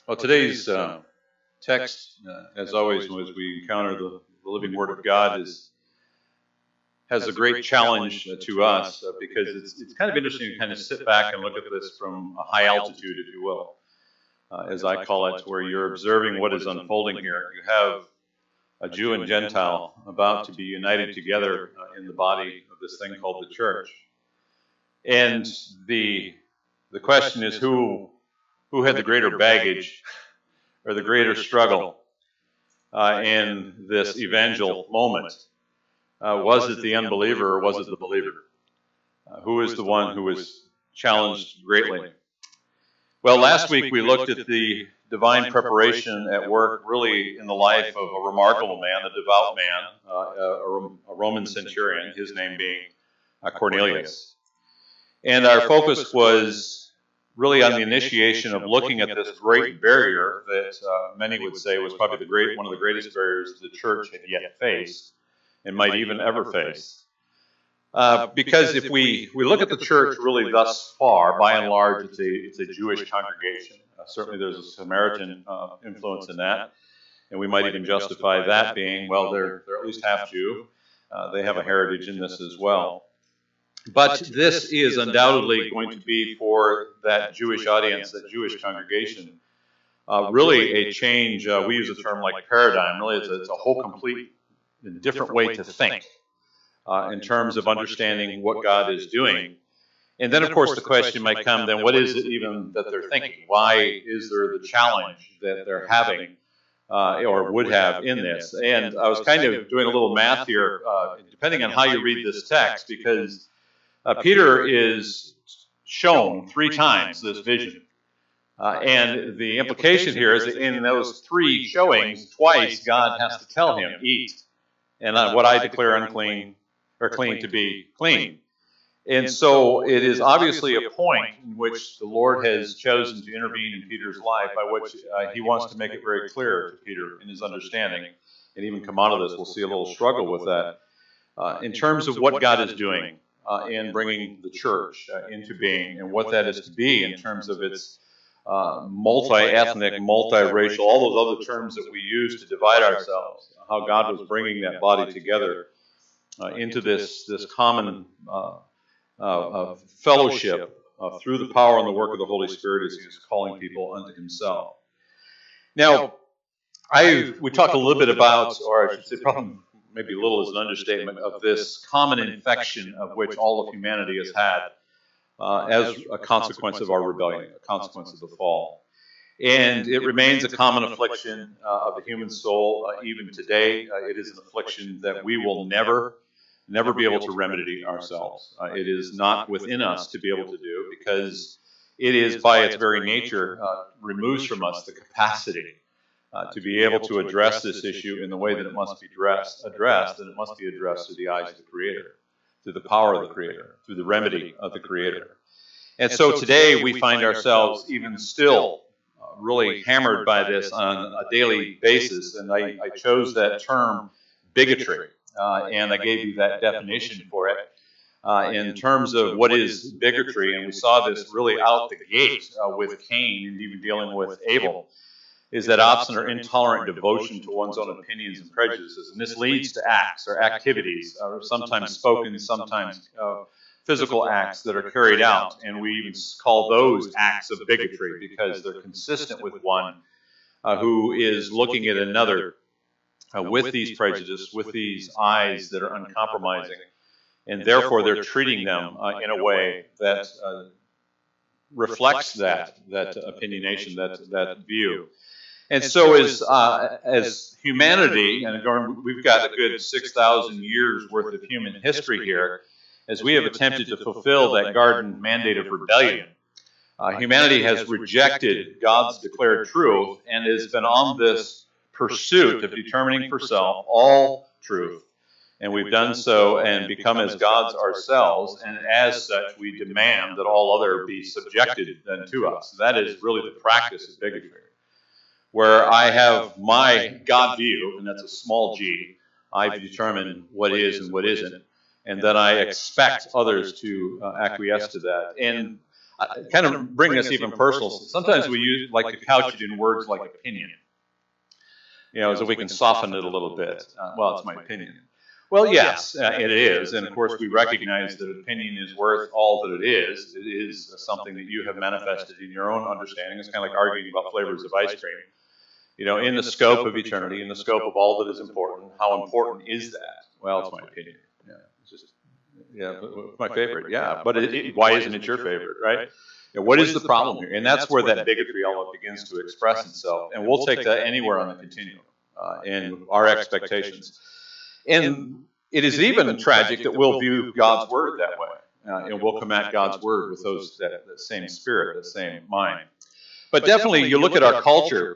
Well, today's text, as always, as we encounter the living Word of God, has a great challenge to us because it's kind of interesting to kind of sit back and look at this from a high altitude, if you will, as I call it, where you're observing what is unfolding here. You have a Jew and Gentile about to be united together in the body of this thing called the church. And the question is who had the greater baggage or the greater struggle in this evangel moment? Was it the unbeliever or was it the believer? Who is the one who was challenged greatly? Well, last week we looked at the divine preparation at work really in the life of a remarkable man, a devout man, a Roman centurion, his name being Cornelius. And our focus was really on the initiation of looking at this great barrier that many would say was probably one of the greatest barriers the church had yet faced and might even ever face. Because if we look at the church really thus far, by and large, it's a Jewish congregation. Certainly there's a Samaritan influence in that, and we might even justify that being, well, they're at least half Jew. They have a heritage in this as well. But this is undoubtedly going to be for that Jewish audience, that Jewish congregation, really a change. We use a term like paradigm. Really, it's a whole complete different way to think in terms of understanding what God is doing. And then, of course, the question might come, then what is it even that they're thinking? Why is there the challenge that they're having or would have in this? And I was kind of doing a little math here, depending on how you read this text, because Peter is shown 3 times this vision. And the implication here is that in those 3 showings, twice God has to tell him, eat. And what I declare unclean or clean to be clean. And so it is obviously a point in which the Lord has chosen to intervene in Peter's life, by which he wants to make it very clear to Peter in his understanding. And even come out of this, we'll see a little struggle with that. In terms of what God is doing in bringing the church into being, and what that is to be in terms of its multi-ethnic, multi-racial, all those other terms that we use to divide ourselves, how God was bringing that body together into this common fellowship through the power and the work of the Holy Spirit as he is calling people unto himself. Now, we talked a little bit about, or I should say probably maybe a little as an understatement, of this common infection of which all of humanity has had as a consequence of our rebellion, a consequence of the fall. And it remains a common affliction of the human soul even today. It is an affliction that we will never be able to remedy ourselves. It is not within us to be able to do, because it is by its very nature removes from us the capacity to be able to address this issue in the way that it must be addressed, and it must be addressed through the eyes of the Creator, through the power of the Creator, through the remedy of the Creator. And so today we find ourselves even still really hammered by this on a daily basis, and I chose that term bigotry, and I gave you that definition for it in terms of what is bigotry, and we saw this really out the gate with Cain, and even dealing with Abel, is that obstinate or intolerant devotion to one's own opinions and prejudices, and this leads to acts or activities, sometimes spoken, sometimes physical acts that are carried out, and we even call those acts of bigotry because they're consistent with one who is looking at another with these prejudices, with these eyes that are uncompromising, and therefore they're treating them in a way that reflects that opinionation, that view. And so as humanity, and we've got a good 6,000 years worth of human history here, as we have attempted to fulfill that garden mandate of rebellion, humanity has rejected God's declared truth and has been on this pursuit of determining for self all truth. And we've done so and become as gods ourselves, and as such we demand that all other be subjected then to us. That is really the practice of bigotry, where I have my God view, and that's a small g. I determine what is and what isn't, and then I expect others to acquiesce to that. And kind of bring this even personal. Sometimes we like to couch it in words like opinion, so we can soften it a little bit. Well, it's my opinion. Well, yes, it is. And of course, we recognize that opinion is worth all that it is. It is something that you have manifested in your own understanding. It's kind of like arguing about flavors of ice cream. In the scope of eternity, in the scope of all that is important, how important is that? Well, it's my opinion. It's just, my favorite. Yeah, but why isn't it your favorite, right? What is the problem here? And that's where that bigotry all begins to express itself. And we'll take that anywhere on the continuum in our expectations. And it is even tragic that we'll view God's word that way. And we'll come at God's word with that same spirit, that same mind. But definitely, you look at our culture,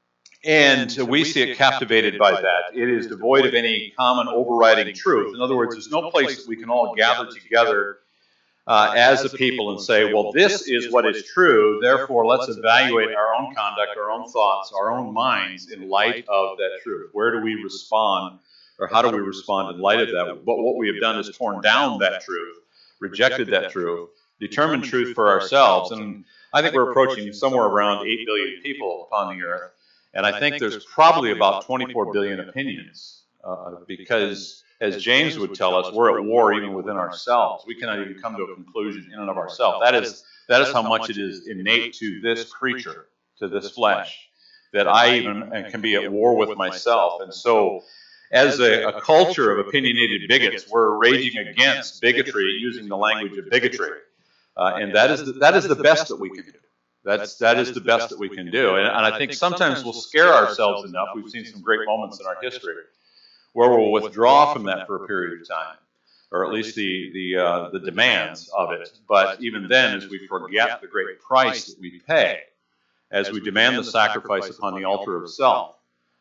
and we see it captivated by that. It is devoid of any common overriding truth. In other words, there's no place that we can all gather together as a people and say, well, this is what is true, therefore let's evaluate our own conduct, our own thoughts, our own minds in light of that truth. Where do we respond, or how do we respond in light of that? But what we have done is torn down that truth, rejected that truth, determined truth for ourselves. And I think we're approaching somewhere around 8 billion people upon the earth. And I think there's probably about 24 billion opinions because, as James would tell us, we're at war even within ourselves. We cannot even come to a conclusion in and of ourselves. That is how much it is innate to this creature, to this flesh, that I even can be at war with myself. And so, as a culture of opinionated bigots, we're raging against bigotry using the language of bigotry. And that is the best that we can do. That is the best that we can do. And I think sometimes we'll scare ourselves enough. We've seen some great moments in our history where we'll withdraw from that for a period of time, or at least the demands of it. But even then, as we forget the great price that we pay, as we demand the sacrifice upon the altar of self,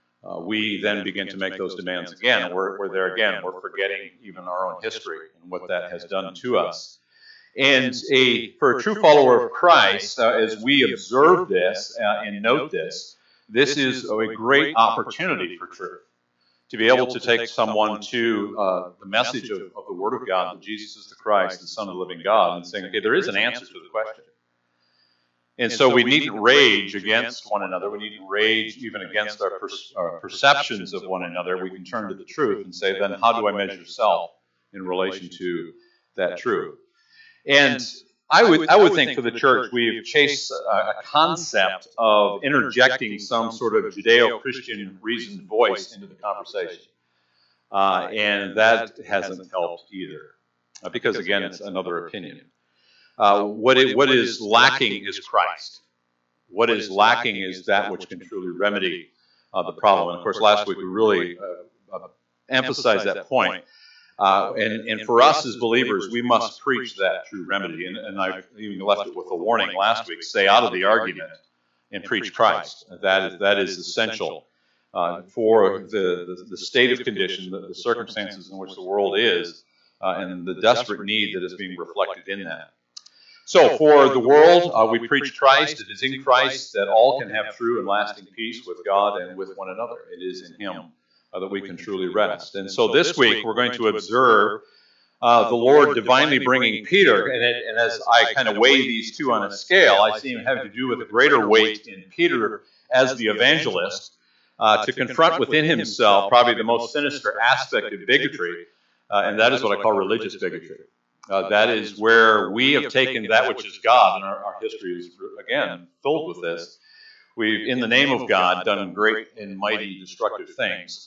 we then begin to make those demands again. We're there again. We're forgetting even our own history and what that has done to us. And for a true follower of Christ, as we observe this and note this, this is a great opportunity for truth. To be able to take someone to the message of the Word of God, that Jesus is the Christ, the Son of the living God, and saying, okay, there is an answer to the question. And so we needn't rage against one another. We needn't rage even against our perceptions of one another. We can turn to the truth and say, then how do I measure self in relation to that truth? And I would think for the church, we've chased a concept of interjecting some sort of Judeo-Christian reasoned voice into the conversation. And that hasn't helped either, because again, it's another opinion. What is lacking is Christ. What is lacking is that which can truly remedy the problem. And of course, last week we really emphasized that point. And for us as believers, we must preach that true remedy. And I even left it with a warning last week: stay out of the argument and preach Christ. That is essential for the state of condition, the circumstances in which the world is, and the desperate need that is being reflected in that. So for the world, we preach Christ. It is in Christ that all can have true and lasting peace with God and with one another. It is in Him that we can truly rest. And so this week we're going to observe the Lord divinely bringing Peter, and as I kind of weigh these two on a scale, I see him having to do with a greater weight in Peter as the evangelist to confront within himself probably the most sinister aspect of bigotry, and that is what I call religious bigotry. That is where we have taken that which is God, and our history is, again, filled with this. We've, in the name of God, done great and mighty destructive things.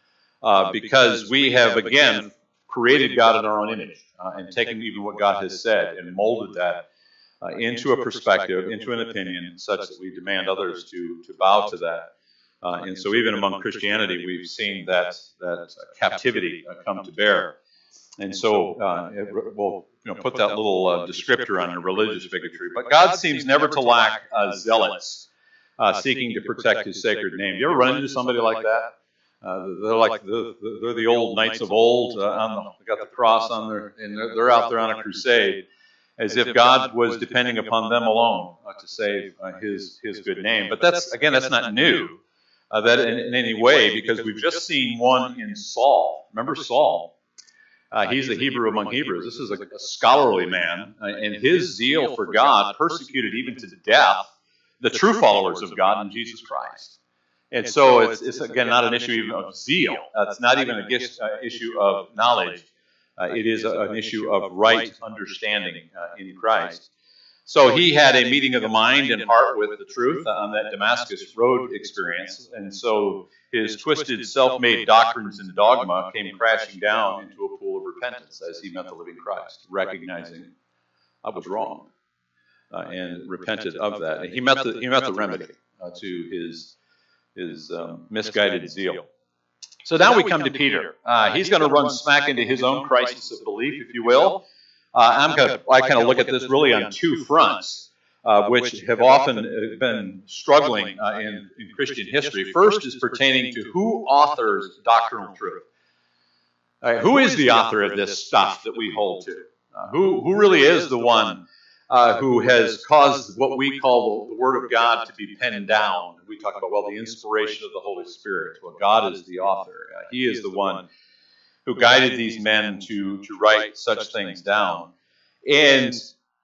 Because we have, again, created God in our own image and taken even what God has said and molded that into a perspective, into an opinion, such that we demand others to bow to that. And so even among Christianity, we've seen that captivity come to bear. And so we'll put that little descriptor on a religious bigotry. But God seems never to lack zealots seeking to protect His sacred name. You ever run into somebody like that? They're like they're the old knights of old. They got the cross on and they're out there on a crusade, as if God was depending upon them alone to save His good name. But that's not new that in any way, because we've just seen one in Saul. Remember Saul? He's a Hebrew among Hebrews. This is a scholarly man, and his zeal for God persecuted even to death the true followers of God in Jesus Christ. And so it's again, not an issue even of zeal. It's not even an issue of knowledge. It is an issue of right understanding in Christ. So he had a meeting of the mind and heart with the truth on that Damascus Road experience. And so his twisted, self-made doctrines and dogma came crashing down into a pool of repentance as he met the living Christ, recognizing I was wrong and repented of that. And he met the remedy to his misguided zeal. So now we come to Peter. He's going to run smack into his own crisis of belief, if you will. I kind of look at this really on two fronts, which have often been struggling in Christian history. First is pertaining to who authors doctrinal truth. Who is the author of this stuff that we hold to? Who really is the one who has caused what we call the Word of God to be penned down? We talk about, well, the inspiration of the Holy Spirit. Well, God is the author. He is the one who guided these men to write such things down. And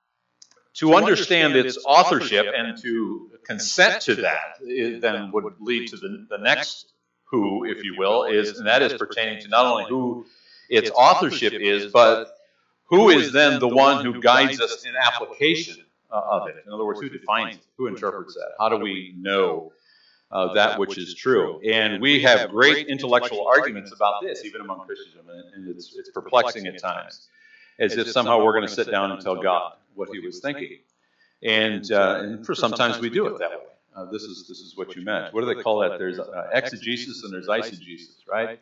to understand its authorship and to consent to that then would lead to the next who, if you will, and that is pertaining to not only who its authorship is, but who is then the one who guides us in application of it. In other words, who defines it? Who interprets that? How do we know that which is true? And we have great intellectual arguments about this, even among Christendom, and it's perplexing at times, as if somehow we're going to sit down and tell God what he was thinking. And for sometimes we do it that way. This is what you meant. What do they call that? There's exegesis and there's eisegesis, right?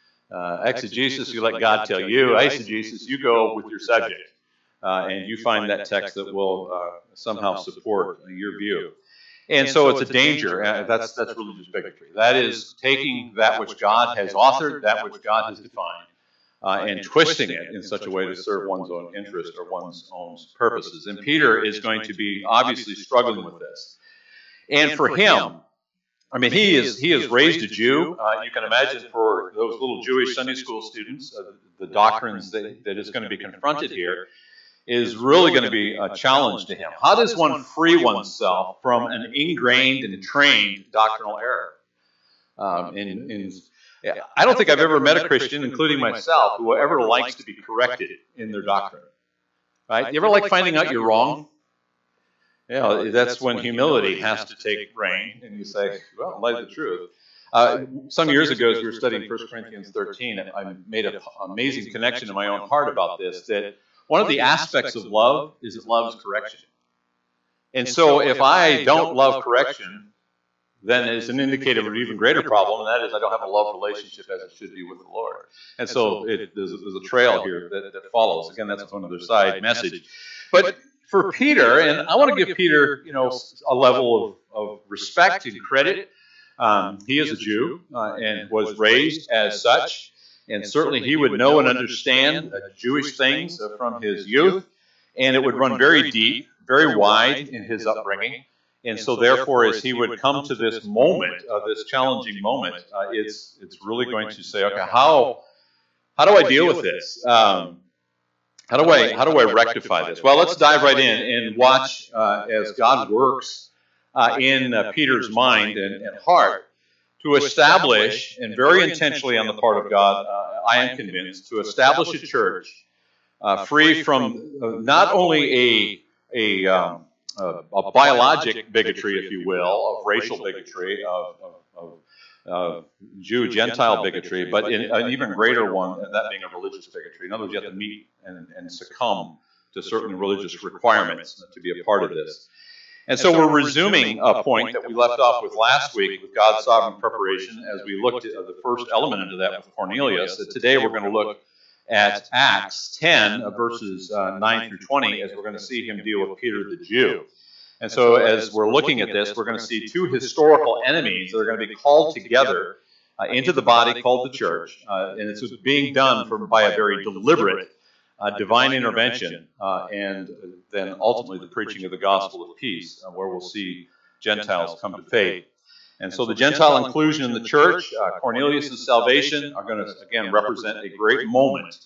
Exegesis, you let God tell you. Eisegesis, you go with your subject, and you find that text that will somehow support your view. And so it's a danger. That's religious bigotry. That is taking that which God has authored, that which God has defined, and twisting it in such a way to serve one's own interest or one's own purposes. And Peter is going to be obviously struggling with this. And for him, I mean, he is raised a Jew. You can imagine for those little Jewish Sunday school students, the doctrines that is going to be confronted here is really going to be a challenge to him. How does one free oneself from an ingrained and trained doctrinal error? I don't think I've ever met a Christian, including myself, who ever likes to be corrected in their doctrine. Right? You ever like finding out you're wrong? Yeah, that's when humility has to take reign, and you say, well, in light of the truth. Some years ago, as we were studying 1 Corinthians 13, I made an amazing connection in my own heart about this, that one of the aspects of love is it loves correction. And so if I don't love correction, then it's an indicator of an even greater problem, and that is I don't have a love relationship as it should be with the Lord. And so there's a trail here that follows. Again, that's one other side message. But for Peter, and I want to give Peter, a level of respect and credit. He is a Jew and was raised as such, and certainly he would know and understand Jewish things from his youth, and it would run very deep, very wide in his upbringing. And so therefore, as he would come to this moment, this challenging moment, it's really going to say, okay, how do I deal with this? How do I rectify this? Well, let's dive right in and watch as God works in Peter's mind and heart to establish, and very intentionally on the part of God, I am convinced, to establish a church free from not only a biologic bigotry, if you will, of racial bigotry, of Jew-Gentile bigotry, but an even greater one, that being a religious bigotry. In other words, you have to meet and succumb to certain religious requirements to be a part of this. And so we're resuming a point that we left off with last week with God's sovereign preparation as we looked at the first element into that with Cornelius. That today we're going to look at Acts 10, verses 9 through 20, as we're going to see him deal with Peter the Jew. And so as we're looking at this, we're going to see two historical enemies that are going to be called together into the body called the church. And it's being done by a very deliberate divine intervention, and then ultimately the preaching of the gospel of peace, where we'll see Gentiles come to faith. And so the Gentile inclusion in the church, Cornelius' salvation, are going to, again, represent a great moment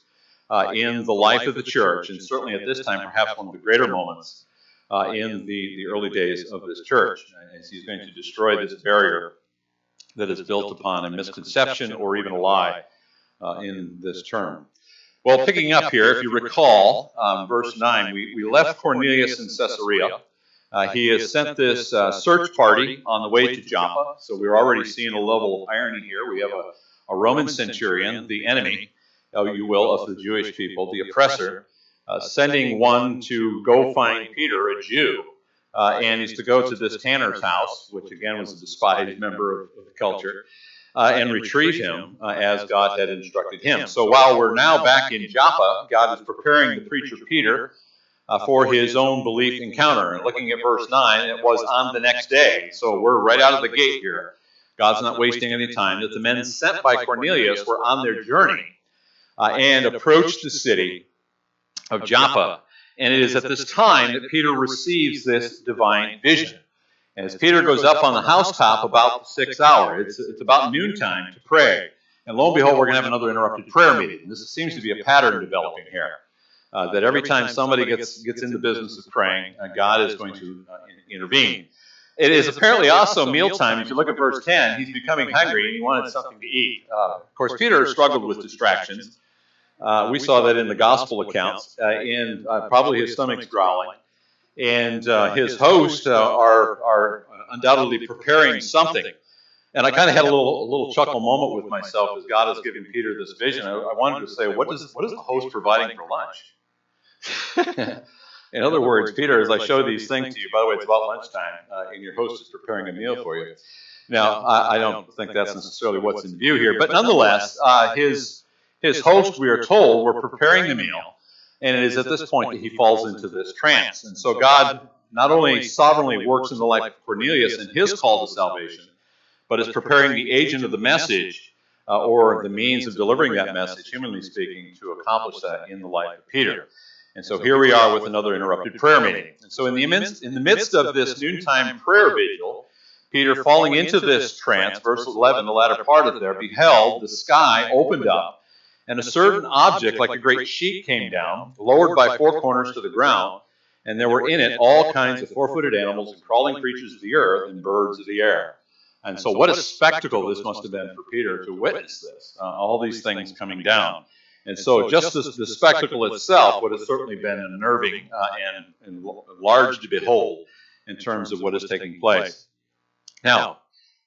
in the life of the church, and certainly at this time, perhaps one of the greater moments in the early days of this church, as he's going to destroy this barrier that is built upon a misconception or even a lie in this term. Well, picking up here, if you recall, verse 9, we left Cornelius in Caesarea. He has sent this search party on the way to Joppa, so we're already seeing a level of irony here. We have a Roman centurion, the enemy, you will, of the Jewish people, the oppressor, sending one to go find Peter, a Jew, and he's to go to this tanner's house, which again was a despised member of the culture, and retrieve him as God had instructed him. So while we're now back in Joppa, God is preparing the preacher Peter for his own belief encounter. And looking at verse 9, it was on the next day. So we're right out of the gate here. God's not wasting any time. That the men sent by Cornelius were on their journey and approached the city of Joppa. And it is at this time that Peter receives this divine vision. And as Peter goes up on the housetop about the 6th hour, it's about noontime to pray. And lo and behold, we're going to have another interrupted prayer meeting. And this seems to be a pattern developing here. That every time somebody gets in the business of praying, God is going to intervene. It is apparently also mealtime. If you look at verse 10, he's becoming hungry and he wanted something to eat. Of course, Peter struggled with distractions. We saw that in the gospel accounts, and probably his stomach's growling. And his hosts are undoubtedly preparing something. And I kind of had a little chuckle moment with myself as God is giving Peter this vision. I wanted to say, what is the host providing for lunch? In other words, Peter, as I show these things to you, by the way, it's about lunchtime, and your host is preparing a meal for you. Now, I don't think that's necessarily what's in view here, but nonetheless, his host, we are told, were preparing the meal, and it is at this point that he falls into this trance. And so God not only sovereignly works in the life of Cornelius and his call to salvation, but is preparing the agent of the message, or the means of delivering that message, humanly speaking, to accomplish that in the life of Peter. And so here we are with another interrupted prayer meeting. And so in the midst of this noontime prayer vigil, Peter, falling into this trance, verse 11, the latter part of there, beheld the sky opened up, and a certain object like a great sheet came down, lowered by 4 corners to the ground, and there were in it all kinds of 4-footed animals and crawling creatures of the earth and birds of the air. And so what a spectacle this must have been for Peter to witness this, all these things coming down. And so just the spectacle itself would have certainly been unnerving and large to behold in terms of what is taking place. Now,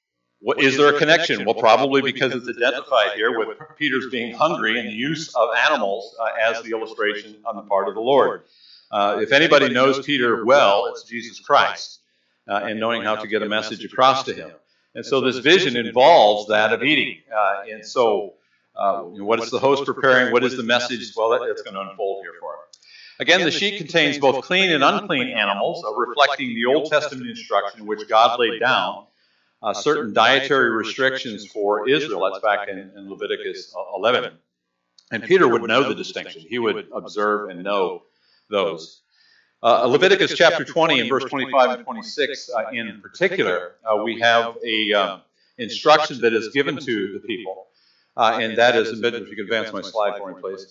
is there a connection? Well, probably because it's identified here with Peter's being hungry and the use of animals as the illustration on the part of the Lord. If anybody knows Peter well, it's Jesus Christ, and knowing how to get a message across to him. And so this vision involves that of eating. And so what is the host preparing? What is the message? Well, that's going to unfold here for him. Again, the sheet contains both clean and unclean animals, reflecting the Old Testament instruction which God laid down, certain dietary restrictions for Israel. That's back in Leviticus 11. And Peter would know the distinction. He would observe and know those. Leviticus chapter 20 and verse 25 and 26 in particular, we have a instruction that is given to the people. And that is, if you could advance my slide for me, please,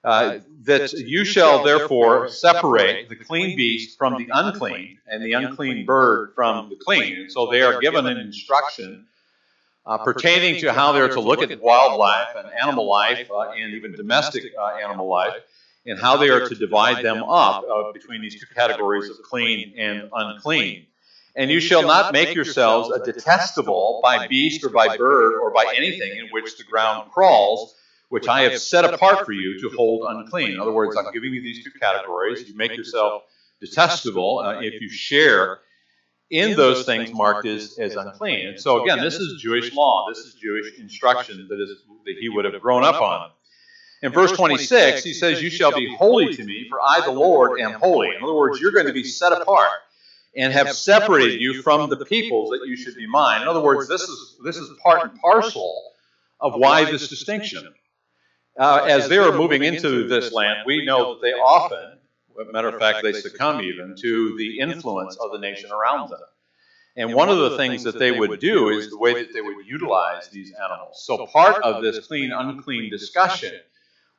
that you shall therefore separate the clean beast from the unclean, and the unclean bird from the clean. And so they are given an instruction pertaining to how they're to look at wildlife and animal life and even domestic animal life, and how they are to divide them up between these two categories of clean and unclean. And you shall not make yourselves a detestable by beast or by bird or by anything in which the ground crawls, which I have set apart for you to hold unclean. In other words, I'm giving you these two categories. You make yourself detestable if you share in those things marked as unclean. And so again, this is Jewish law. This is Jewish instruction that he would have grown up on. In verse 26, he says, you shall be holy to me, for I, the Lord, am holy. In other words, you're going to be set apart and have separated you from the peoples that you should be mine. In other words, this is part and parcel of why this distinction. As they were moving into this land, we know that they often, as a matter of fact, they succumb even to the influence of the nation around them. And one of the things that they would do is the way that they would utilize these animals. So part of this clean, unclean discussion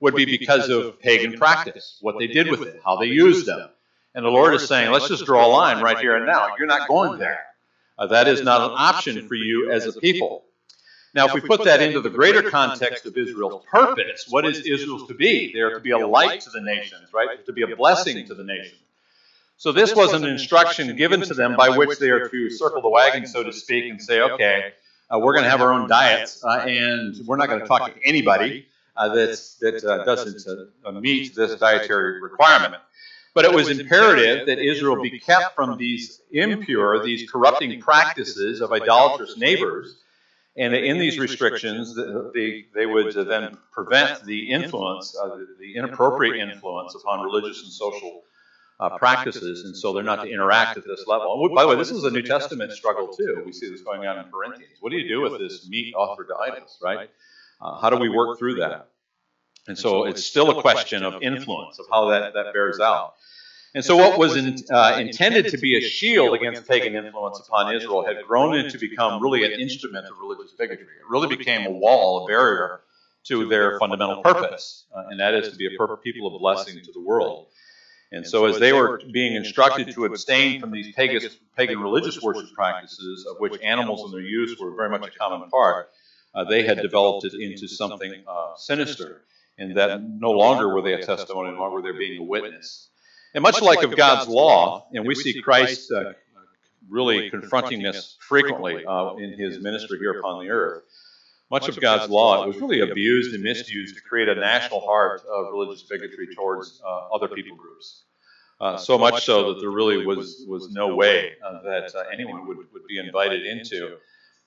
would be because of pagan practice, what they did with it, how they used them. And the Lord is saying, let's just draw a line right here and now. You're not going there. That is not an option for you as a people. Now, if we put that into the greater context of Israel's purpose, what is Israel to be? They are to be a light to the nations, right? To be a blessing to the nations. So this was an instruction given to them by which they are to circle the wagon, so to speak, and say, okay, we're going to have our own diets, and we're not going to talk to anybody that doesn't meet this dietary requirement. But it was imperative that Israel be kept from these impure, these corrupting practices of idolatrous neighbors. And in these restrictions, they would then prevent the influence, the inappropriate influence upon religious and social practices, and so they're not to interact at this level. And by the way, this is a New Testament struggle too. We see this going on in Corinthians. What do you do with this meat offered to idols, right? How do we work through that? And so it's still a question of influence, of how that bears out. And so what was intended to be a shield against pagan influence upon Israel had grown into become really an instrument of religious bigotry. It really became a wall, a barrier to their fundamental purpose, and that is to be a people of blessing to the world. And so as they were being instructed to abstain from these pagan religious worship practices, of which animals and their use were very much a common part, they had developed it into something sinister, in that no longer were they a testimony, no longer were they being a witness. And much like of God's law, and we see Christ really confronting this frequently in his ministry here upon the earth, much of God's law, it was really abused and misused to create a national heart of religious bigotry towards other people groups. So much so that there really was no way that anyone would be invited into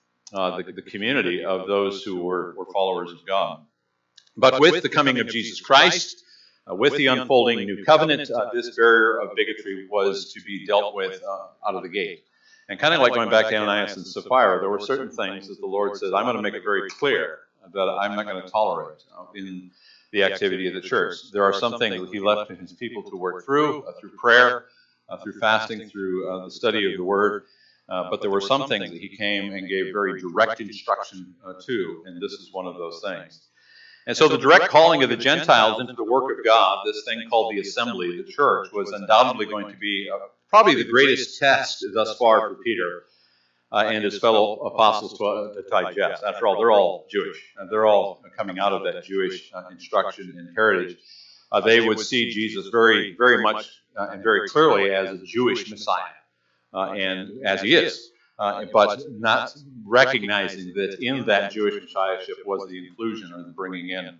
the community of those who were followers of God. But with the coming of Jesus Christ, with the unfolding new covenant, this barrier of bigotry was to be dealt with out of the gate. And kind of like going back to Ananias and Sapphira, there were certain things that the Lord said, I'm going to make it very clear that I'm not going to tolerate in the activity of the church. There are some things that he left to his people to work through prayer, through fasting, through the study of the Word. But there were some things that he came and gave very direct instruction to, and this is one of those things. And so the direct calling of the Gentiles into the work of God, this thing called the assembly, the church, was undoubtedly going to be probably the greatest test thus far for Peter and his fellow apostles to digest. After all, they're all Jewish. They're all coming out of that Jewish instruction and heritage. They would see Jesus very, very much and very clearly as a Jewish Messiah, and as he is. But not recognizing that in that Jewish messiahship was the inclusion or the bringing in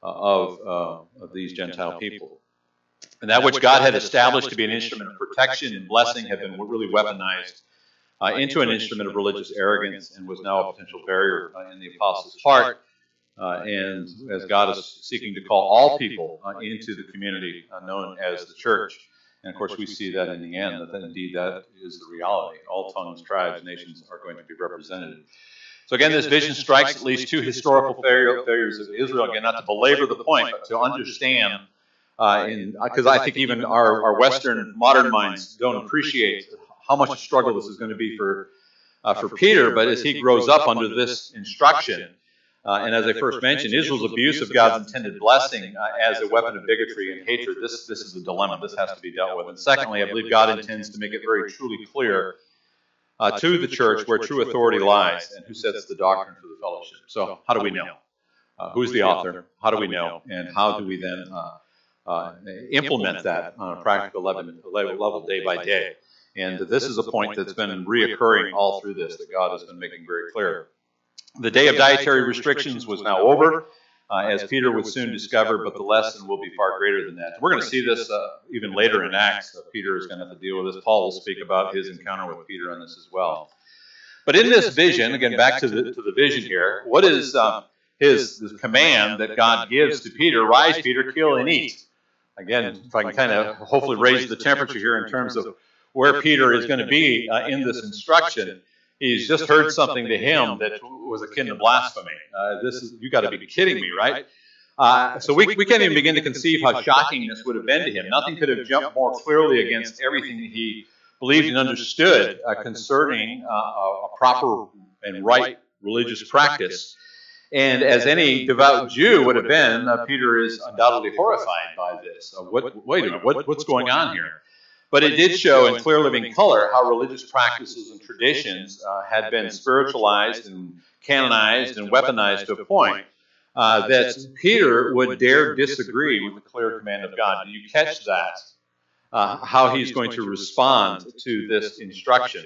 of these Gentile people. And that which God had established to be an instrument of protection and blessing had been really weaponized into an instrument of religious arrogance and was now a potential barrier in the apostles' heart. And as God is seeking to call all people into the community known as the church. And of course, we see that in the end, that indeed that is the reality. All tongues, tribes, nations are going to be represented. So again, this vision strikes at least two historical failures of Israel. Again, not to belabor the point, but to understand, because I think even our Western modern minds don't appreciate how much a struggle this is going to be for Peter. But as he grows up under this instruction, and as I first mentioned, Israel's abuse of God's intended blessing as a weapon of bigotry and hatred, this is a dilemma. This has to be dealt with. And secondly, I believe God intends to make it very truly clear to the church where true authority lies and who sets the doctrine for the fellowship. So how do we know? Who's the author? How do we know? And how do we then implement that on a practical level day by day? And this is a point that's been reoccurring all through this, that God has been making very clear. The day of dietary restrictions was now over, as Peter would soon discover, but the lesson will be far greater than that. We're going to see this even later in Acts. Peter is going to have to deal with this. Paul will speak about his encounter with Peter on this as well. But in this vision, again, back to the vision here, what is his command that God gives to Peter? Rise, Peter, kill and eat. Again, if I can kind of hopefully raise the temperature here in terms of where Peter is going to be in this instruction. He's just heard something to him that was akin to blasphemy. You got to be kidding me, right? So we can't even begin to conceive how shocking this would have been to him. Nothing could have jumped more clearly against everything that he believed and understood concerning a proper and right religious practice. And as any devout Jew would have been, Peter is undoubtedly horrified by this. Wait a minute, what's going on here? But it did show in clear living color how religious practices and traditions had been spiritualized and canonized and weaponized to a point that Peter would dare disagree with the clear command of God. Do you catch that? How he's going to respond to this instruction.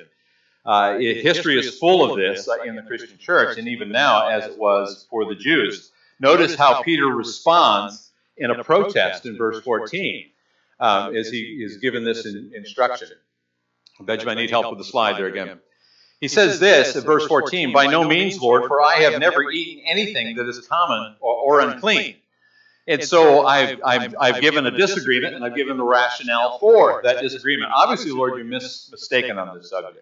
History is full of this in the Christian church, and even now, as it was for the Jews. Notice how Peter responds in a protest in verse 14 as he is given this instruction. Benjamin, I need help with the slide there again. He says this in verse 14, "By no means, Lord, for I have never eaten anything that is common or unclean." And so I've given a disagreement, and I've given the rationale for that disagreement. Obviously, Lord, you're mistaken on this subject.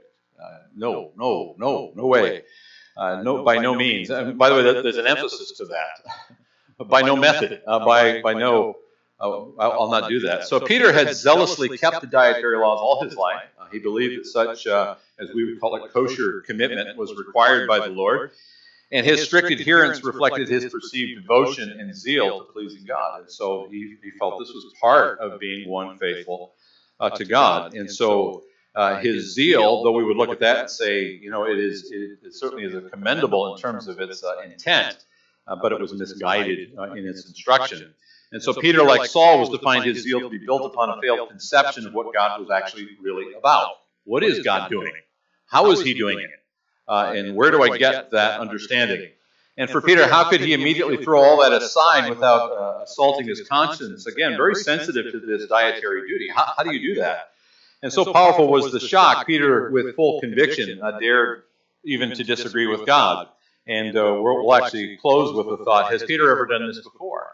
No way. No, by no means. By the way, there's an emphasis to that. By no method. By no. I'll not do that. So Peter had zealously kept the dietary laws all his life. He believed that such, as we would call it, kosher commitment was required by the Lord. And his strict adherence reflected his perceived devotion and zeal to pleasing God. And so he felt this was part of being one faithful to God. And so his zeal, though we would look at that and say, it certainly is commendable in terms of its intent, but it was misguided in its instruction. And so Peter, like Saul, was to find his zeal to be built upon a failed conception of what God was actually really about. What is God doing? How is he doing it? And where do I get that understanding? And for Peter, how could he immediately throw all that aside without assaulting his conscience? Again, very sensitive to this dietary duty. How do you do that? And so powerful was the shock, Peter, with full conviction, dared even to disagree with God. And we'll actually close with the thought, has Peter ever done this before?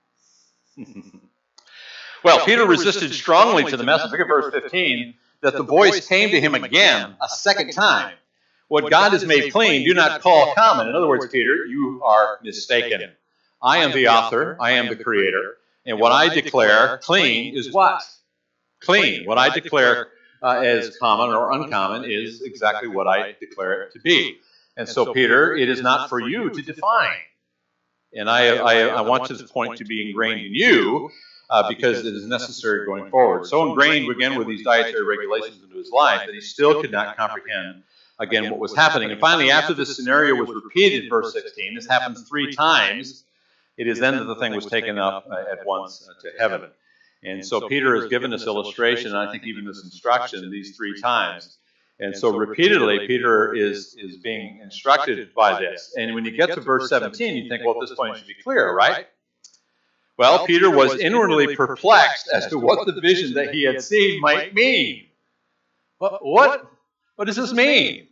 Well, Peter resisted strongly to the message. Look at verse 15, that the voice came to him again a second time. What God has made clean, do not call common. In other words, Peter, you are mistaken. I am the author, I am the creator, and what I declare clean is what? Clean. What I declare as common or uncommon is exactly what I declare it to be. And so, Peter, it is not for you to define. And I want this point to be ingrained in you because it is necessary going forward. So ingrained, again, with these dietary regulations into his life that he still could not comprehend, again, what was happening. And finally, after this scenario was repeated in verse 16, this happens 3 times, it is then that the thing was taken up at once to heaven. And so Peter has given this illustration, and I think even this instruction, these 3 times. And so repeatedly, Peter is being instructed by this. And when you get to verse 17, you think, well, at this point it should be clear, right? Well, Peter was inwardly perplexed as to what the vision that he had seen might mean. What does this mean?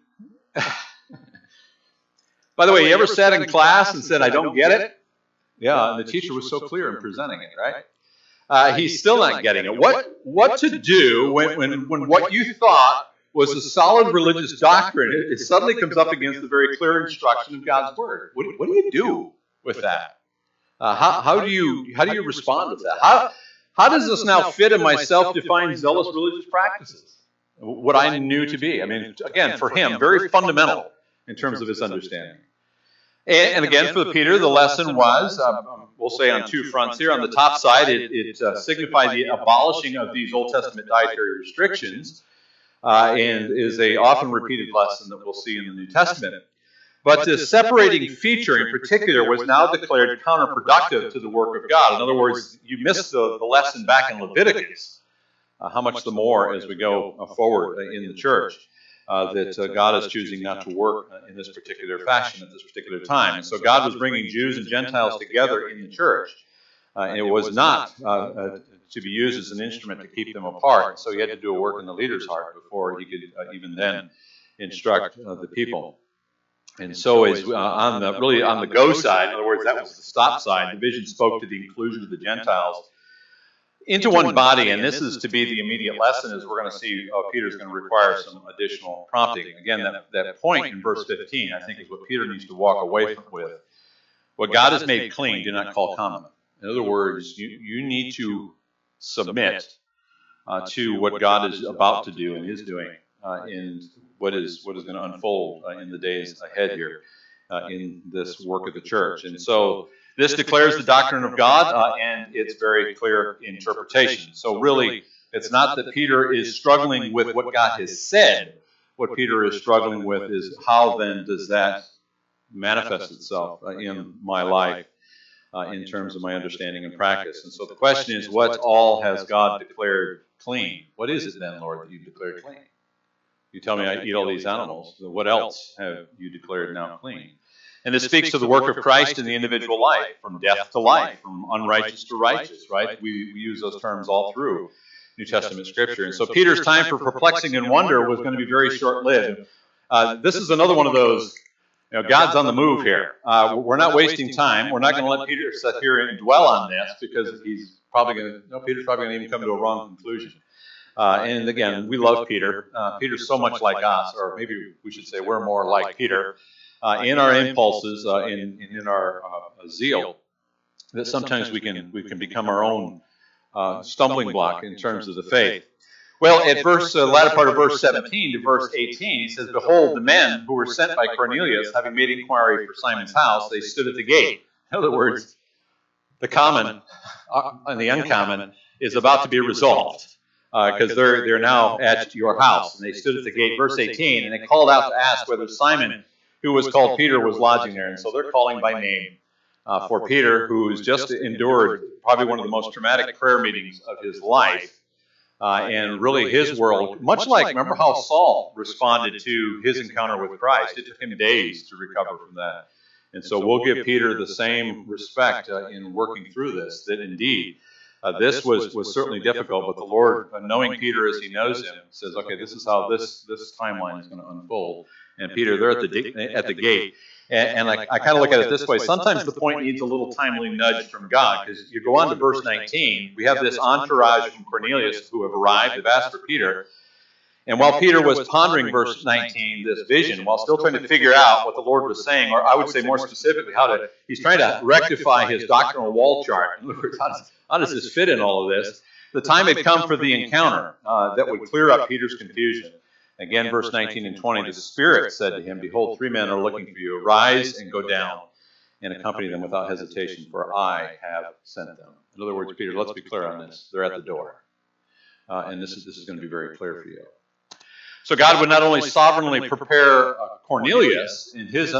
By the way, you ever sat in class and said, I don't get it? Yeah, and the teacher was so clear in presenting it, right? He's still not getting it. What to do when what you thought was a solid religious doctrine, it suddenly comes up against the very clear instruction of God's Word? What do you do with that? How do you respond to that? How does this now fit in my self-defined zealous religious practices? What I knew to be. I mean, again, for him, very fundamental in terms of his understanding. And again, for Peter, the lesson was, we'll say on 2 fronts here. On the top side, it signified the abolishing of these Old Testament dietary restrictions, and is a often repeated lesson that we'll see in the New Testament. But the separating feature in particular was now declared counterproductive to the work of God. In other words, you missed the lesson back in Leviticus. How much the more as we go forward in the church that God is choosing not to work in this particular fashion at this particular time. And so God was bringing Jews and Gentiles together in the church. And it was not to be used as an instrument to keep them apart. So he had to do a work in the leader's heart before he could even then instruct the people. And so as on the go side, in other words, that was the stop side, the vision spoke to the inclusion of the Gentiles into one body, and this is to be the immediate lesson, as we're going to see Peter's going to require some additional prompting. Again, that point in verse 15, I think, is what Peter needs to walk away with. What God has made clean, do not call common. In other words, you need to submit to what God is about to do and is doing in what is going to unfold in the days ahead here. in this work of the church. And so this declares the doctrine of God, and it's very clear interpretation. So really, it's not that Peter is struggling with what God has said. What Peter is struggling with is how then does that manifest itself in my life in terms of my understanding and practice. And so the question is, what all has God declared clean? What is it then, Lord, that you've declared clean? You tell me I eat all these animals. What else have you declared now clean? And this speaks to the work of Christ in the individual life, from death to life, from unrighteous to righteous, right? We use those terms all through New Testament Scripture. And so Peter's time for perplexing and wonder was going to be very short-lived. This is another one of those, God's on the move here. We're not wasting time. We're not going to let Peter sit here and dwell on this because Peter's probably going to even come to a wrong conclusion. And again, we love Peter. Peter's so much like us, or maybe we should say we're more like Peter in our impulses, in our zeal, that sometimes we can become our own stumbling block in terms of the faith. Well, at the latter part of verse 17 to verse 18, he says, "Behold, the men who were sent by Cornelius, having made inquiry for Simon's house, they stood at the gate." In other words, the common and the uncommon is about to be resolved. Because they're now at your house. And they stood at the gate, verse 18, and they called out to ask whether Simon, who was called Peter, was lodging there. And so they're calling by name for Peter, who's just endured probably one of the most traumatic prayer meetings of his life. And really his world, much like, remember how Saul responded to his encounter with Christ. It took him days to recover from that. And so we'll give Peter the same respect in working through this, that indeed, this was certainly difficult, but the Lord, knowing Peter as he knows him, says, okay, this is how this timeline is going to unfold. And Peter, they're at the gate. And I kind of look at it this way. Sometimes the point needs a little timely nudge from God, because you go on to verse 19. We have this entourage from Cornelius who have arrived, have asked for Peter. And while Peter was pondering verse 19, this vision, while still trying to figure out what the Lord was saying, or I would say more specifically, he's trying to rectify his doctrinal wall chart. In other words, how does this fit in all of this? The time had come for the encounter that would clear up Peter's confusion. Again, verse 19 and 20, the Spirit said to him, "Behold, 3 men are looking for you. Arise and go down and accompany them without hesitation, for I have sent them." In other words, Peter, let's be clear on this. They're at the door. And this is going to be very clear for you. So God would not only sovereignly prepare Cornelius in his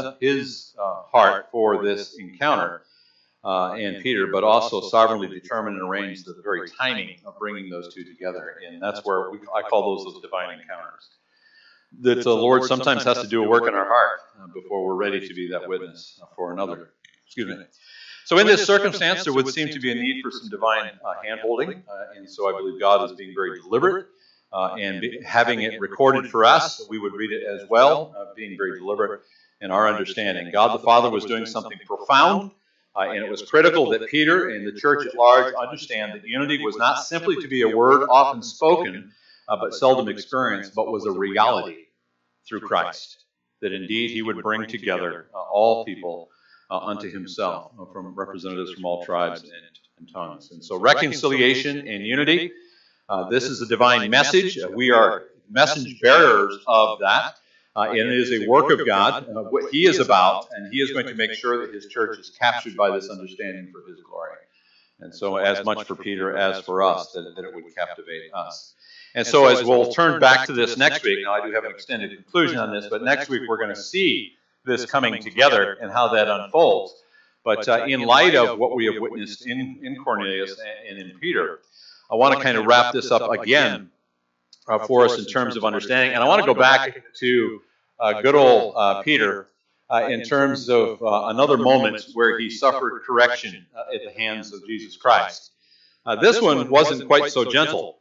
heart for this encounter and Peter, but also sovereignly determine and arrange the very timing of bringing those two together. And that's where I call those divine encounters. That the Lord sometimes has to do a work in our heart before we're ready to be that witness for another. Excuse me. So in this circumstance, there would seem to be a need for some divine hand-holding. And so I believe God is being very deliberate. And having it recorded for us, we would read it as well, being very deliberate in our understanding. God the Father was doing something profound, and it was critical that Peter and the church at large understand that unity was not simply to be a word often spoken, but seldom experienced, but was a reality through Christ, that indeed he would bring together all people unto himself, from representatives from all tribes and tongues. And so reconciliation and unity, this is a divine message. We are message bearers of that. And it is a work of God, what he is about, and he is going to make sure that his church is captured by this understanding for his glory. And so as much for Peter as for us, that it would captivate us. And so as we'll turn back to this next week, now I do have an extended conclusion on this, but next week we're going to see this coming together and how that unfolds. But in light of what we have witnessed in Cornelius and in Peter, I want to kind of wrap this up again for us in terms of understanding. And I want to go back to good old Peter in terms of another moment where he suffered correction at the hands of Jesus Christ. This one wasn't quite so gentle.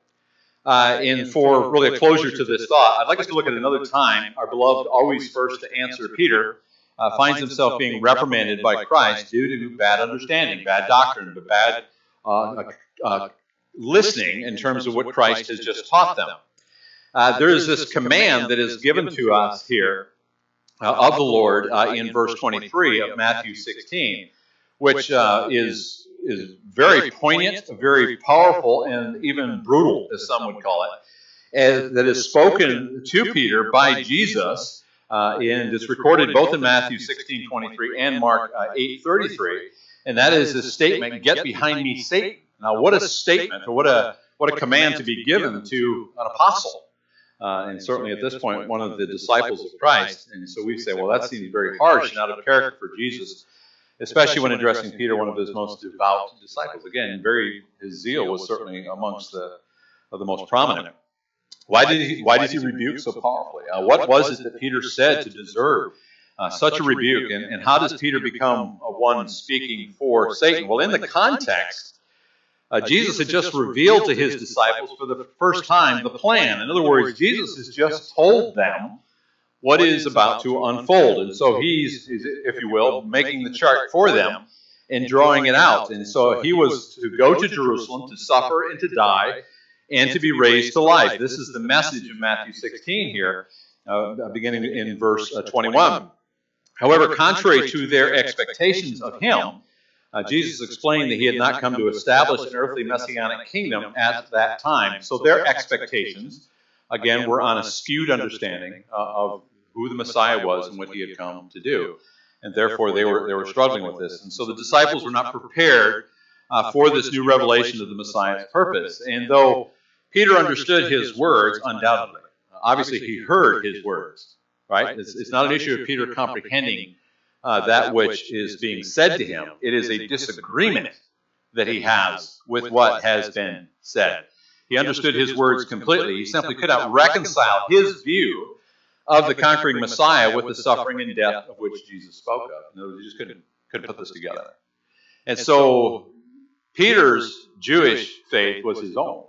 And for really a closure to this thought, I'd like us to look at another time our beloved, always first to answer Peter, finds himself being reprimanded by Christ due to bad understanding, bad doctrine, but bad listening in terms of what Christ has just taught them. There is this command that is given to us here of the Lord in verse 23 of Matthew 16, which is very poignant, very powerful, and even brutal, as some would call it, that is spoken to Peter by Jesus And it's recorded both in Matthew 16:23 and Mark 8:33. And that is this statement, "Get behind me, Satan." Now, what a statement, or what a command to be given to an apostle. And certainly at this point, one of the disciples of Christ. And so we say, well, that seems very harsh and out of character for Jesus, especially when addressing Peter, one of his most devout disciples. Again, his zeal was certainly amongst the most prominent. Why does he rebuke so powerfully? What was it that Peter said to deserve such a rebuke? And how does Peter become one speaking for Satan? Well, in the context, Jesus had just revealed to his disciples for the first time the plan. In other words, Jesus has just told them what is about to unfold. And so he's, if you will, making the chart for them and drawing it out. And so he was to go to Jerusalem to suffer and to die and to be raised to life. This is the message of Matthew 16 here, beginning in verse 21. However, contrary to their expectations of him, Jesus explained that he had not come to establish an earthly messianic kingdom at that time. So their expectations, again, were on a skewed understanding of who the Messiah was and what he had come to do. And therefore, they were struggling with this. And so the disciples were not prepared for this new revelation of the Messiah's purpose. And though Peter understood his words, undoubtedly, obviously he heard his words, right? It's not an issue of Peter comprehending that which is being said to him. It is a disagreement that he has with what has been said. He understood his words completely. He simply could not reconcile his view of the conquering Messiah with the suffering and death of which Jesus spoke of. In other words, he just couldn't put this together. And so Peter's Jewish faith was his own,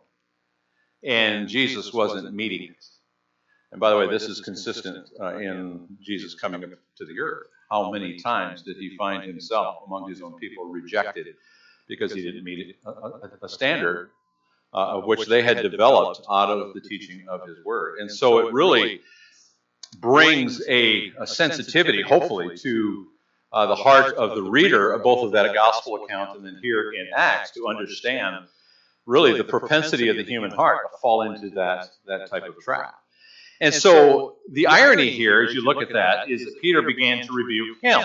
and Jesus wasn't meeting it. And by the way, this is consistent in Jesus coming up to the earth. How many times did he find himself among his own people rejected because he didn't meet a standard of which they had developed out of the teaching of his word? And so it really brings a sensitivity, hopefully, to the heart of the reader of both of that gospel account and then here in Acts to understand really the propensity of the human heart to fall into that type of trap. And so the irony here, as you look at that, is that Peter began to rebuke him.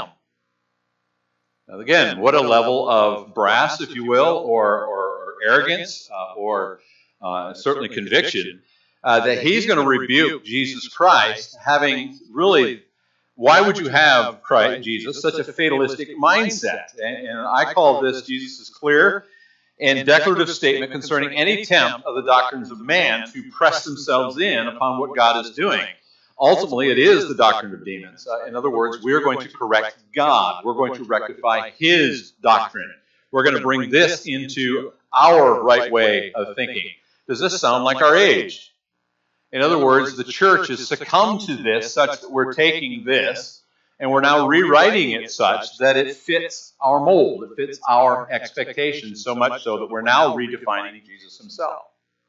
Now again, what a level of brass, if you will, or arrogance, or certainly conviction, that he's going to rebuke Jesus Christ, having really, why would you have Jesus such a fatalistic mindset? And I call this Jesus' clear and declarative statement concerning any attempt of the doctrines of man to press themselves in upon what God is doing. Ultimately, it is the doctrine of demons. In other words, we are going to correct God. We're going to rectify his doctrine. We're going to bring this into our right way of thinking. Does this sound like our age? In other words, the church has succumbed to this such that we're taking this and we're now rewriting it such that it fits our mold, it fits our expectations, so much so that we're now redefining Jesus himself.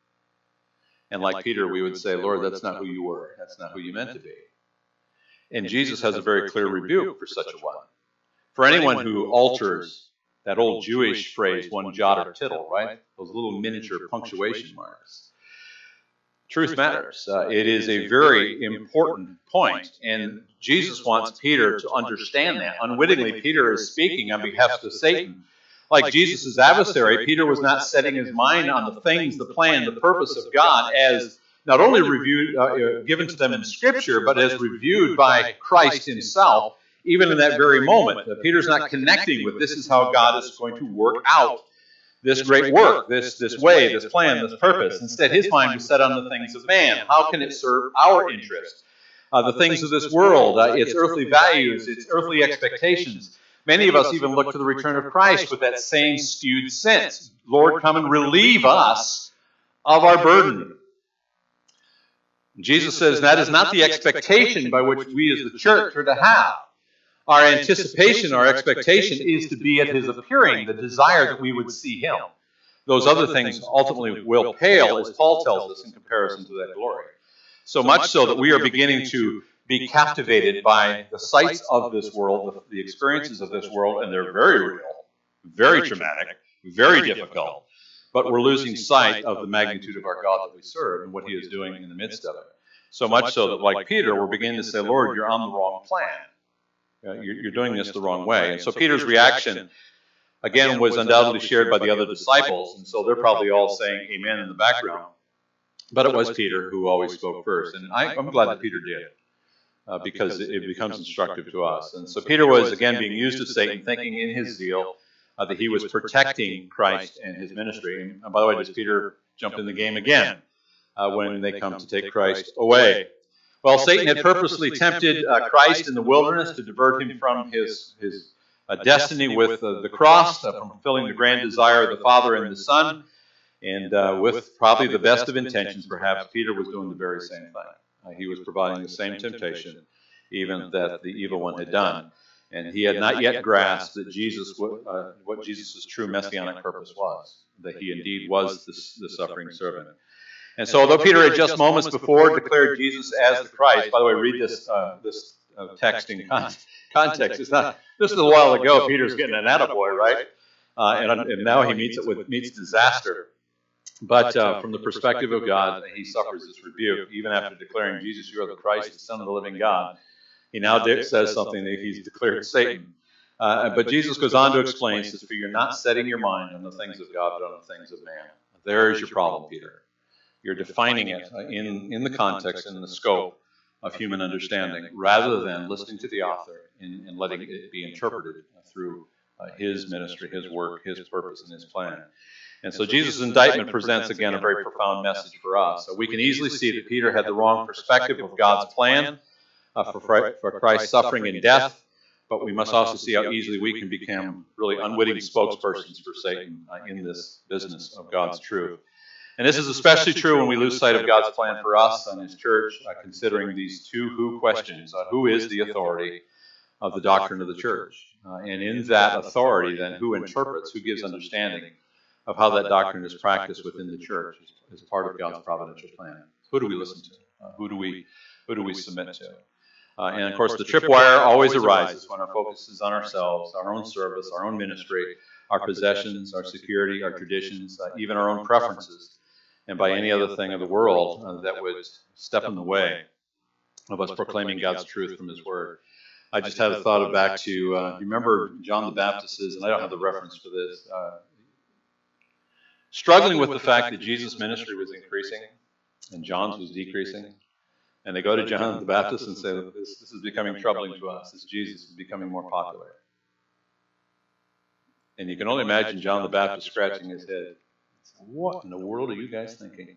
And like Peter, we would say, Lord, that's not who you were. That's not who you meant to be. And Jesus has a very clear rebuke for such a one. For anyone who alters that old Jewish phrase, one jot or tittle, right? Those little miniature punctuation marks. Truth matters. It is a very important point, and Jesus wants Peter to understand that. Unwittingly, Peter is speaking on behalf of Satan. Like Jesus' adversary, Peter was not setting his mind on the things, the plan, the purpose of God as not only reviewed, given to them in Scripture, but as reviewed by Christ himself, even in that very moment. Peter's not connecting with this is how God is going to work out this great work, this way, this plan, this purpose. Instead, his mind was set on the things of man. How can it serve our interests? The things of this world, its earthly values, its earthly expectations. Many of us even look to the return of Christ with that same skewed sense. Lord, come and relieve us of our burden. Jesus says that is not the expectation by which we as the church are to have. Our anticipation, our expectation is to be at his appearing, the desire that we would see him. Those other things ultimately will pale, as Paul tells us, in comparison to that glory. So much so that we are beginning to be captivated by the sights of this world, the experiences of this world, and they're very real, very traumatic, very difficult. But we're losing sight of the magnitude of our God that we serve and what he is doing in the midst of it. So much so that, like Peter, we're beginning to say, Lord, you're on the wrong plan. You're doing this the wrong way. And so Peter's reaction, again, was undoubtedly shared by the other disciples. And so they're probably all saying amen in the background. But it was Peter who always spoke first. And I'm glad that Peter did, because it becomes instructive to us. And so Peter was, again, being used of Satan, thinking in his zeal that he was protecting Christ and his ministry. And by the way, does Peter jump in the game again when they come to take Christ away? Well, Satan had purposely tempted Christ in the wilderness to divert him from his destiny with the cross, from fulfilling the grand desire of the Father and the Son. And with probably the best of intentions, perhaps, Peter was doing the very same thing. He was providing the same temptation, even that the evil one had done. And he had not yet grasped that Jesus, what Jesus' true messianic purpose was, that he indeed was the suffering servant. And so although Peter had just moments before declared Jesus as the Christ, by the way, read this text in context. It's not, this is a while ago, Peter's getting an attaboy, right? And now he meets disaster. But from the perspective of God, he suffers this rebuke. Even after declaring Jesus, you are the Christ, the Son of the living God, he now says something that he's declared Satan. But Jesus goes on to explain, says, for you're not setting your mind on the things of God, but on the things of man. There is your problem, Peter. You're defining it in the context and in the scope of human understanding, rather than listening to the author and letting it be interpreted through his ministry, his work, his purpose, and his plan. And so Jesus' indictment presents, again, a very profound message for us. So we can easily see that Peter had the wrong perspective of God's plan for Christ's suffering and death, but we must also see how easily we can become really unwitting spokespersons for Satan in this business of God's truth. And this is especially true when we lose sight of God's plan for us and his church, considering these two who questions. Who is the authority of the doctrine of the church? And in that authority, then, who interprets, who gives understanding of how that doctrine is practiced within the church as part of God's providential plan? Who do we listen to? Who do we submit to? And of course, the tripwire always arises when our focus is on ourselves, our own service, our own ministry, our possessions, our security, our traditions, even our own preferences, and by any other thing of the world that would step in the way of us proclaiming God's truth from his word. I just had a thought back to, you remember John the Baptist is, and I don't have the reference for this, struggling with the fact that Jesus' ministry was increasing and John's was decreasing. And they go to John the Baptist and say, this is becoming troubling to us, as Jesus is becoming more popular. And you can only imagine John the Baptist scratching his head. What in the world are you guys thinking?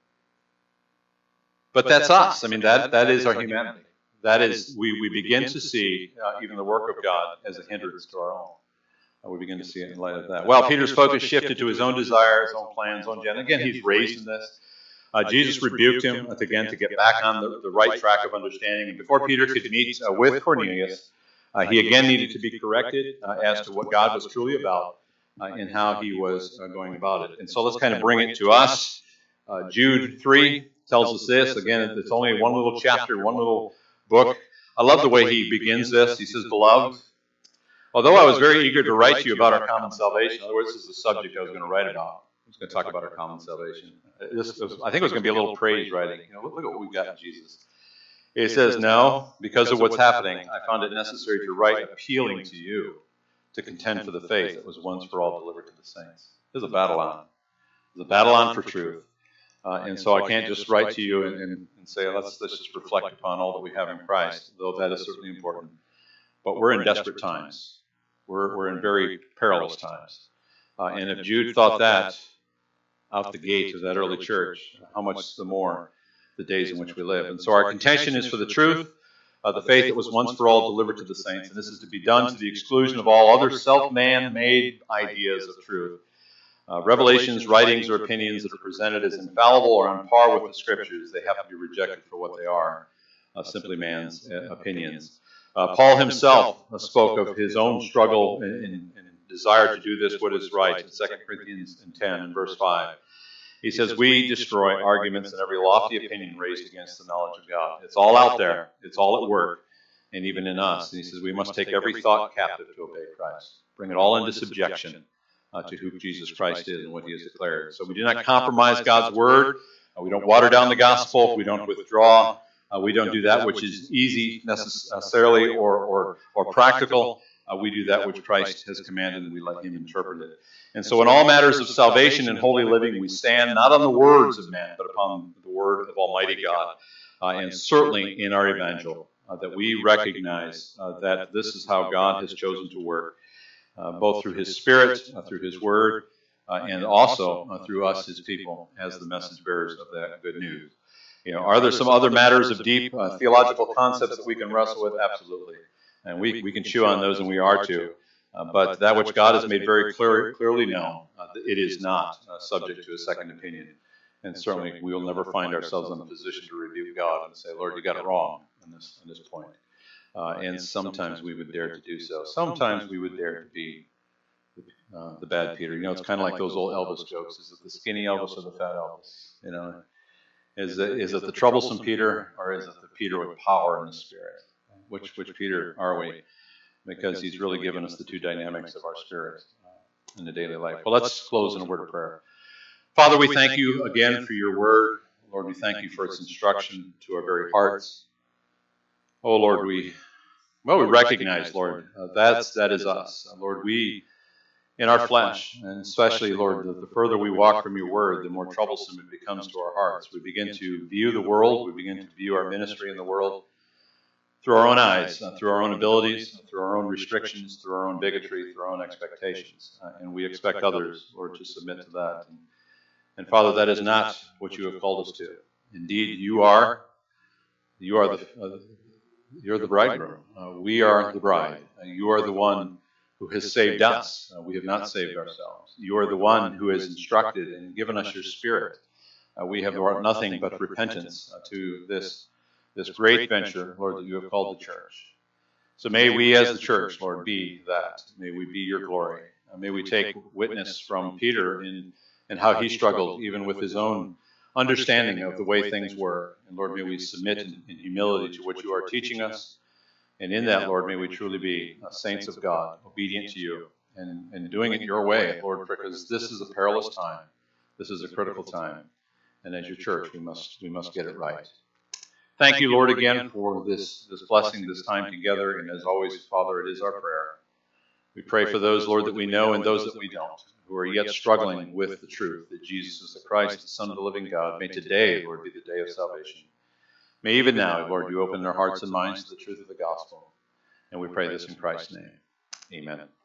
But that's us. I mean, that is our humanity. That is, we begin to see even the work of God as a hindrance to our own. We begin to see it in light of that. Well, Peter's focus shifted to his own desires, his own plans, his own agenda. Again, he's raised in this. Jesus rebuked him, again, to get back on the right track of understanding. And before Peter could meet with Cornelius, he again needed to be corrected as to what God was truly about and how he was going about it. And so let's kind of bring it to us. Jude 3 tells us this. Again, it's only one little chapter, one little book. I love the way he begins this. He says, Beloved, although I was very eager to write to you about our common salvation, in other words, this is the subject I was going to write about. I was going to talk about our common salvation. I think it was going to be a little praise writing. You know, look at what we've got in Jesus. He says, no, because of what's happening, I found it necessary to write appealing to you to contend for the faith that was once for all delivered to the saints. There's a battle on. There's a battle on for truth. And so I can't just write to you and say, let's just reflect upon all that we have in Christ, though that is certainly important. But we're in desperate times. We're in very perilous times. And if Jude thought that out the gate of that early church, how much the more the days in which we live. And so our contention is for the truth, the faith that was once for all delivered to the saints. And this is to be done to the exclusion of all other self-man-made ideas of truth. Revelations, writings, or opinions that are presented as infallible or on par with the Scriptures, they have to be rejected for what they are, simply man's opinions. Paul himself spoke of his own struggle and desire to do this what is right in 2 Corinthians 10 and verse 5. He says, we destroy arguments and every lofty opinion raised against the knowledge of God. It's all out there. It's all at work, and even in us. And he says, we must take every thought captive to obey Christ. Bring it all into subjection to who Jesus Christ is and what he has declared. So we do not compromise God's word. We don't water down the gospel. We don't withdraw. We don't do that which is easy necessarily or practical. We do that which Christ has commanded, and we let him interpret it. And so in all matters of salvation and holy living, we stand not on the words of man, but upon the word of Almighty God. And certainly in our evangel, that we recognize that this is how God has chosen to work, both through his Spirit, through his word, and also through us, his people, as the message bearers of that good news. Are there some other matters of deep theological concepts that we can wrestle with? Absolutely. And we can chew on those, and we are too. But that which God has made very clearly known, it is not subject to a second opinion. And certainly we will never find ourselves in a position to rebuke God and say, Lord, you got it wrong on this point. And sometimes we would dare to do so. Sometimes we would dare to be the bad Peter. It's kind of like those old Elvis jokes. Is it the skinny Elvis or the fat Elvis? Is it the troublesome Peter, or is it the Peter with power in the Spirit? Which Peter are we? Because he's really given us the two dynamics of our spirit in the daily life. Well, let's close in a word of prayer. Father, we thank you again for your word. Lord, we thank you for its instruction to our very hearts. Oh, Lord, we recognize, Lord, that is us. Lord, we, in our flesh, and especially, Lord, the further we walk from your word, the more troublesome it becomes to our hearts. We begin to view the world, we begin to view our ministry in the world through our own eyes, through our own abilities, through our own restrictions, through our own bigotry, through our own expectations. And we expect others, Lord, to submit to that. And Father, that is not what you have called us to. Indeed, you're the bridegroom. We are the bride. You are the one who has saved us. We have not saved ourselves. You are the one who has instructed and given us your Spirit. We have brought nothing but repentance to this great venture, Lord, that you have called the church. So may we as the church, Lord, be that. May we be your glory. May we take witness from Peter in how he struggled even with his own understanding of the way things were. And Lord, may we submit in humility to what you are teaching us. And in that, Lord, may we truly be saints of God, obedient to you, and doing it your way, Lord, because this is a perilous time. This is a critical time. And as your church, we must get it right. Thank you, Lord, again for this blessing, this time together. And as always, Father, it is our prayer. We pray for those, Lord, that we know and those that we don't, who are yet struggling with the truth that Jesus is the Christ, the Son of the living God. May today, Lord, be the day of salvation. May even now, Lord, you open their hearts and minds to the truth of the gospel. And we pray this in Christ's name. Amen.